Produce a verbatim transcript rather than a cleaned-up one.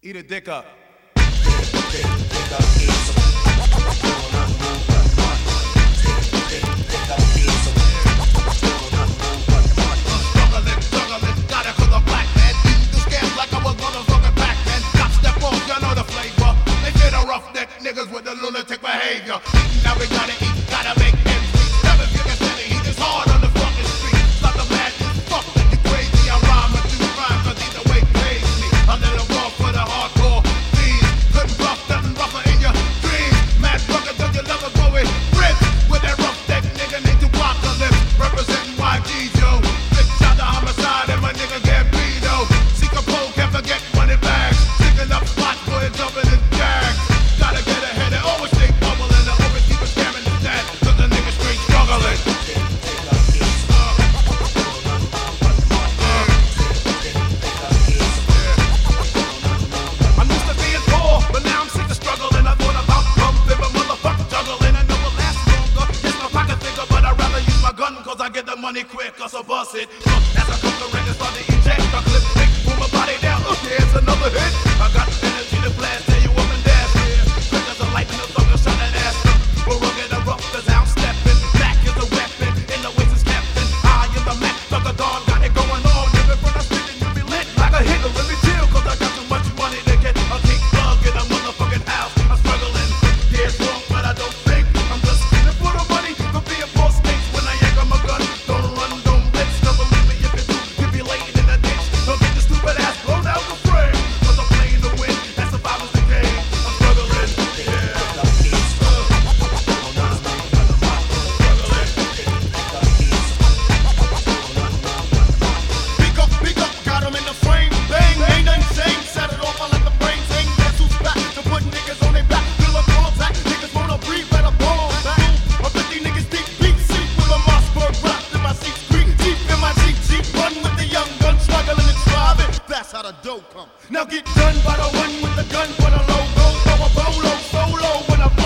Eat a dick up. Niggas with the lunatic behavior. Now we gotta eat, gotta make ends meet. Never get a steady, heat is hard on the fucking street. Stop the madness, fuck that you crazy. I rhyme or do rhyme, cause either way pays me. A little raw for the hardcore fiends. Couldn't rough, nothing rougher in your dreams. Mad fucker, don't you love it going rip? With that rough deck nigga named Apocalypse. Representing Y G's, yo. Bitch out the homicide and my nigga Gambino. Seek a pole, can't forget money bags. Sticking up spots for it, jumping in jags. Gotta get ahead and always stay bubbling. I always keep a scamming the dad, cause the nigga straight struggling. I'm used to being poor, but now I'm sick of struggling. I thought about bumping, but motherfucker juggling. I know it lasts longer. It's my pocket figure, but I'd rather use my gun, cause I get the money quicker, so bust it. Look, as I come to ring and start to eject, I clip, pick, pull my body down. Look, here's another hit. I got the energy to blast, tell you up and dash. Quick as a lightning, a thunder shot and ass up. We're rugged and rough as I'm stepping. Back is a weapon, in the waist is captain. I am the Mac, thug a dog, got it going on. Living from the spinning, you be lit like a hitter. Let me chill, cause I got too much money to get a kick plug in a motherfucking house. I'm struggling, yeah, it's wrong, but I don't think. I'm just feeling for the money, for being poor snakes. When I yank on my gun, don't run, don't blitz. Don't believe me if you do, you be laying in the ditch. Don't get your stupid ass blown out the frame. Cause I'm playing to win, that's the survival's the game. I'm struggling, yeah. Pick up, pick up, got him in the frame, bang, ain't nothing changed. Set it off, I let the brain sing. Guess who's back to put niggas on their back? Fill up all back, niggas wanna breathe, better bomb back. I'm fifty niggas deep, deep seat with a Mossberg rap in my seat, creep deep in my Jeep, Jeep, run with the young gun, struggling and striving. That's how the dough come. Now get done by the one with the gun for the logo. Throw a bolo solo when I